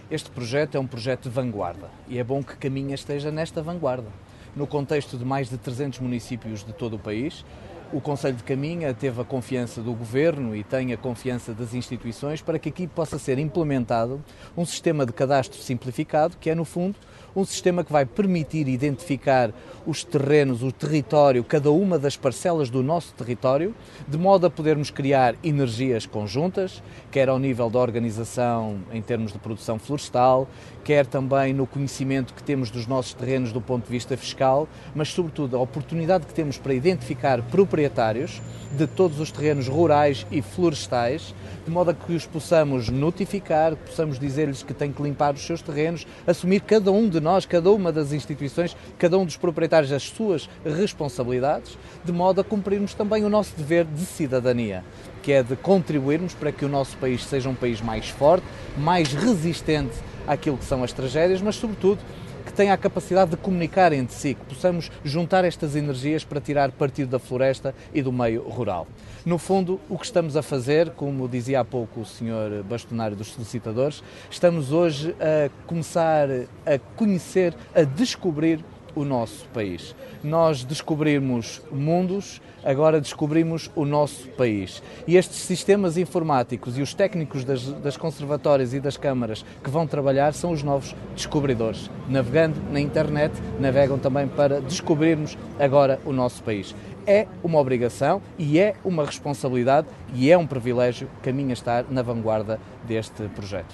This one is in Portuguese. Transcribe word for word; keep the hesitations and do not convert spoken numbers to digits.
Este projeto é um projeto de vanguarda e é bom que Caminha esteja nesta vanguarda. No contexto de mais de trezentos municípios de todo o país, o Concelho de Caminha teve a confiança do Governo e tem a confiança das instituições para que aqui possa ser implementado um sistema de cadastro simplificado, que é, no fundo, um sistema que vai permitir identificar os terrenos, o território, cada uma das parcelas do nosso território, de modo a podermos criar energias conjuntas, quer ao nível da organização em termos de produção florestal, quer também no conhecimento que temos dos nossos terrenos do ponto de vista fiscal, mas sobretudo a oportunidade que temos para identificar proprietários de todos os terrenos rurais e florestais, de modo a que os possamos notificar, que possamos dizer-lhes que têm que limpar os seus terrenos, assumir cada um de nós, cada uma das instituições, cada um dos proprietários as suas responsabilidades, de modo a cumprirmos também o nosso dever de cidadania, que é de contribuirmos para que o nosso país seja um país mais forte, mais resistente àquilo que são as tragédias, mas sobretudo que tenha a capacidade de comunicar entre si, que possamos juntar estas energias para tirar partido da floresta e do meio rural. No fundo, o que estamos a fazer, como dizia há pouco o senhor bastonário dos solicitadores, estamos hoje a começar a conhecer, a descobrir o nosso país. Nós descobrimos mundos, agora descobrimos o nosso país. E estes sistemas informáticos e os técnicos das, das conservatórias e das câmaras que vão trabalhar são os novos descobridores. Navegando na internet, navegam também para descobrirmos agora o nosso país. É uma obrigação e é uma responsabilidade e é um privilégio Caminha estar na vanguarda deste projeto.